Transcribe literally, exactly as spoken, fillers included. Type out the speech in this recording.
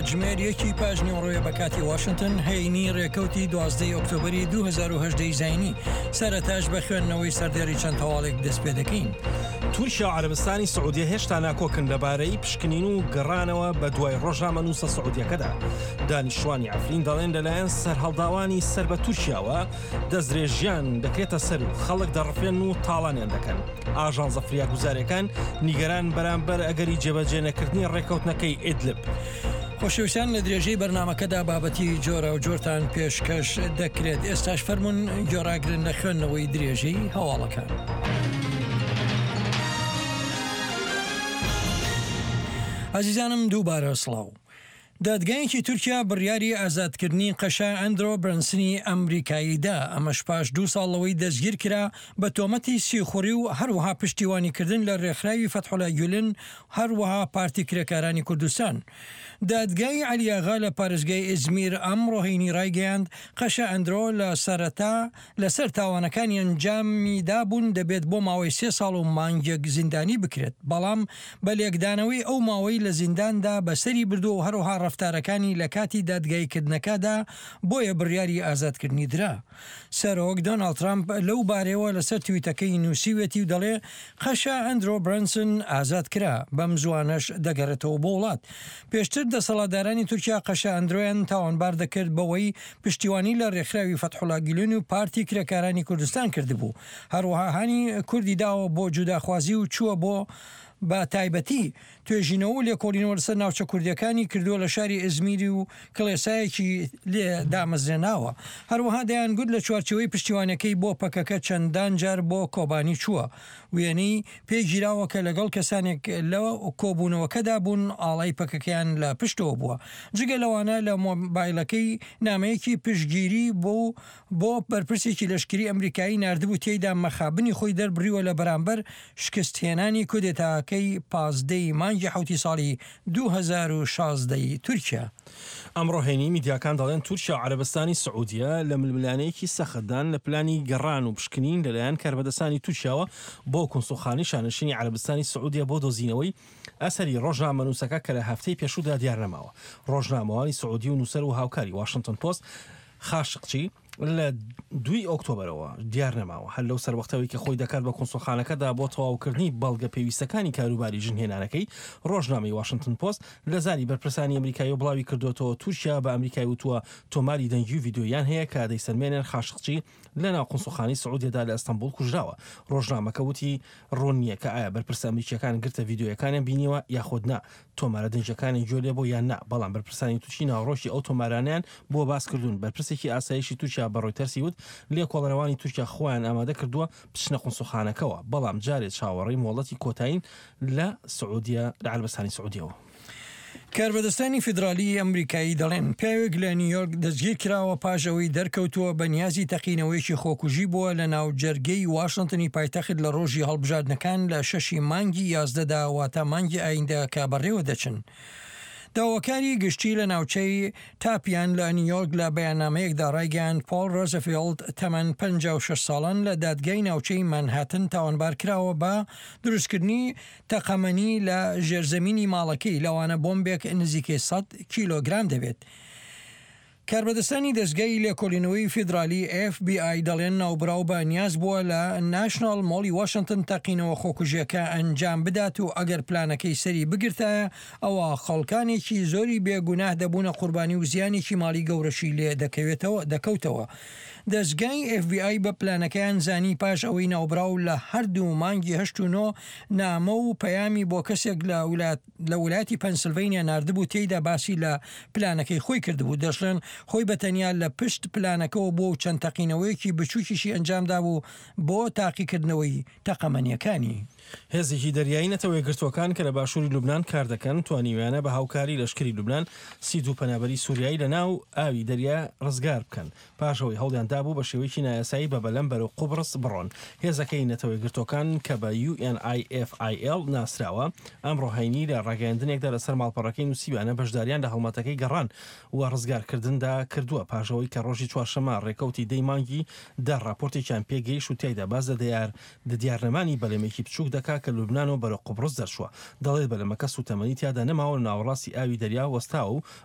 کاتژمێر یەکی پاژنیۆڕۆیە بە کاتی واشنگتن هەینی ڕێکەوتی دوازدەی ئۆکتۆبری دوو هەزار و هەژدە زاینی سەرەتاش بە خوێندنەوەی سەردێڕی چەند هەواڵێک دەست پێ دەکەین. تورکیا و عەرەبستانی سعودیە هێشتا ناکۆکن لەبارەی پشکنین و گەڕانەوە بە دوای ڕۆژنامەنووسە سعودیەکەدا. دانیشتوانی عەفرین دەڵێن لەلایەن سەرهەڵداوانی سەر بە تورکیاوە دەستدرێژیان دەکرێتە سەر و خەڵک دەڕفێن و تاڵانیان دەکەن. ئاژانسە فریاگوزارەکان نیگەران بەرامبەر ئەگەری جێبەجێنەکردنی ڕێکەوتنەکەی ئیدلب. خۆشەویستان لە درێژەی بەرنامەکەدا بابەتی جۆرە و جۆرتان پێشکەش دەکرێت. ئێستاش فەرمونون گۆڕاگرن لە خوێندنەوەی درێژەی هەواڵەکان. عزیزانم دووبارە سڵاو. دادگایەکی تورکیا بڕیاری ئازادکردنی قەشا ئەندرۆ برنسنی ئەمریکاییدا ئەمەش پاش دوو ساڵەوەی دەستگیر کرا بە تۆمەتی سیخوڕی و هەروەها پشتیوانیکردن لە ڕێکخراوی فەتحوڵا گولن هەروەها پارتی کرێکارانی کوردستان. دادگای عەلیاغا لە پارێزگای ئیزمیر ئەمڕۆ هەینی ڕایگەیاند قەشا ئەندرۆ لە سەرەتا لەسەر تاوانەکانی ئەنجامی دابوون دەبێت بۆ ماوەی سێ ساڵ و مانگێک زیندانی بکرێت، بەڵام بە لێکدانەوەی ئەو ماوەی لە زینداندا بەسەری بردو و هەروەها ڕفتارەکانی لە کاتی دادگایکردنەکەدا بۆیە بڕیاری ئازادکردنی درا. سەرۆک دۆناڵد ترامپ لەو بارەوە لەسەر تویتەکەی نووسیوێتی و دەڵێ قەشا ئەندرۆ برنسن ئازاد کرا، بەم زوانەش دەگەڕێتەوە بۆ وڵات. پێشتر دەسەڵاتدارانی تورکیا قەشا ئەندرۆیان تاوانبار دەکرد بەوەی پشتیوانی لە ڕێکخراوی فەتحوڵا گولن و پارتی کرێکارانی کوردستان کردبوو. هەروەها هانی کوردی داوە بۆ جوداخوازی و چووە بۆ بە تایبەتی توێژینەوە و لێکۆڵینەوە لەسەر ناوچە کوردیەکانی کردووە لە شاری ئیزمیری و کڵێسایەکی لێ دامەزرێناوە. هەروەها دەیانگوت لە چوارچەوەی پشتیوانەکەی بۆ پەکەکە چەندان جار بۆ کۆبانی چووە. وێنەی پێگیراوە کە لەگەڵ کەسانێک لە کۆبوونەوەکەدا بوون ئاڵای پەکەکەیان لە پشتەوە بووە. جگە لەوانە لە مۆبایلەکەی نامەیەکی پشتگیری بۆ بۆ بەرپرسێکی لەشکری ئەمریکایی نردبوو تێیدا مەخابنی خۆی دەربڕیوە لە بەرامبەر شکستهێنانی کودێتاکەی پازدەی مانگی حوتی ساڵی دوو هەزار و شازدەی تورکیا. ئەمڕۆ هێنی میدیاکان دەڵێن تورکیا و عەرەبستانی سعودیە لە ململانەیەکی سەختدان لە پلانی گەڕان و پشکنین لەلایەن کاربەدەستانی تورکیاوە بۆ کونسوڵخانەی شانشینی عەرەبستانی سعودیە بۆ دۆزینەوەی ئەسەری ڕۆژنامەنووسەکە کە لە هەفتەی پێشوودا دیار نەماوە. ڕۆژنامەوانی سعودی و نووسەر و هاوکاری واشنگتن پۆست خاشقچی لە دوی ئۆکتۆبرەوە دیار نەماوە هەر لەو سەروەختەوەی کە خۆی دەکات بە کونسوڵخانەکەدا بۆ تەواوکردنی بەڵگە پێویستەکانی کاروباری ژنهێنانەکەی. ڕۆژنامەی واشنگتن پۆست لە زاری بەرپرسانی ئەمریکایی و بڵاوی کردوێتەوە تورکیا بە ئەمریکای وتووە تۆماری دەنگی و ڤیدیۆیان هەیە کە دەیسەلمێنن خاشقچی لە ناو قونسوڵخانەی سعودیەدا لە ئەستەمبول کوژراوە. ڕۆژنامەکە وتی ڕوون نییە کە ئایا بەرپرسە ئەمریکیەکان گرتە ڤیدیۆیەکانیان بینیوە یاخود نا، تۆمارە دەنجەکانی گوێ بۆ یان نا، بەڵام بەرپرسانی تووشی ناوڕۆشی ئەو تۆمارانیان بۆ باسکردون. بەرپرسێکی ئاسایشی تورکیا بە ڕۆیتەرسی وت لێکۆڵەرەوانی تورکیا خۆیان ئامادە کردووە بچنە قونسوڵخانەکەەوە، بەڵام جارێت چاوەڕێی مۆڵەتی کۆتایین لە سعودیە لە عەرەبستانی سعودیەوە. کاربەدەستانی فیدرالی ئەمریکایی دەڵێن پیاوێک لە نیویۆرک دەستگیر کراوە پاژەوەی دەرکەوتووە بە نیازی تەقینەوەیکی خۆکوژی بووە لە ناو جەرگەی واشنگتنی پایتەخت لە ڕۆژی هەڵبژاردنەکان لە شەشی مانگی یازدەدا واتە مانگی ئایندە کە بەڕێوە دەچن. داواکاری گشتی لە ناوچەی تاپیان لە نیویۆرک لە بەیاننامەیەکدا ڕایگەیاند پۆل ڕۆزەفیلد تەمەن پەنجا و شەش ساڵان لە دادگای ناوچەی مانهاتن تاوانبار کراوە بە دروستکردنی تەقەمەنی لە ژێرزەمینی ماڵەکەی لەوانە بۆمبێک نزیکەی سەد کیلۆگرام دەبێت. کاربەدەستانی دەستگای لێکۆڵینەوەی فیدرالی ئێف بی ئای دەڵێن ناوبراو بە نیاز بووە لە ناشنال مۆڵی واشنگتن تەقینەوە خۆکوژیەکە ئەنجام بدات و ئەگەر پلانەکەی سەری بگرتایە ئەوە خەڵکانێکی زۆری بێگوناه دەبوونە قوربانی و زیانێکی ماڵی گەورەشی لێ دەکەوێتەوە دەکەوتەوە. دەستگای ئێف بی ئای بە پلانەکەیان زانی پاش ئەوەی ناوبراو لە هەردوو مانگی هەشت و نۆ نامە و پەیامی بۆ کەسێک لە ولاتی پەنسیلڤینیا ناردبوو تێیدا باسی لە پلانەکەی خۆی کردبوو. دەشڵێن خۆی بەتەنیا لە پشت پلانەکەەوە بۆ چەند تەقینەوەیەکی بچووکیشی ئەنجامدا بوو بۆ تاقیکردنەوەی تەقەمەنیەکانی. هێزێکی دەریایی نەتەوەی گرتوەکان کە لە باشووری لوبنان کار دەکەن توانیویانە بە هاوکاری لەشکری لوبنان سید و پەنابەری سووریایی لە ناو ئاوی دەریا ڕزگار بکەن پاشەوەی هەوڵیاندا بوو بە شێوەیەکی نایاسایی بە بەلەم بەرەو قوبڕس بڕۆن. هێزەکەی نەتەوەی گرتوەکان کە بە یو ئێن ئای ئێف ئای ئێل ناسراوە ئەمڕۆ هەینی لە ڕاگەیاندنێکدا لەسەر ماڵپەڕەکەی نووسیبانە بەشداریان لە هەڵمەتەکەی گەڕان و ڕزگارکردندا کردووە پاشەوەی کە ڕۆژی چوارشەمە ڕێکەوتی دەی مانگی دا راپۆرتێکیان پێگەیشت و تایدا باز لە دیار دیارنەمانی بەلەمێکی بچووک دەکا کە لوبنان و بەرە قوبڕس دەرچووە. دەڵێت بەلەمەکە سوتەمەنی تیادا نەماوە ناوەڕاستی ئاوی دەریا وەستاوە و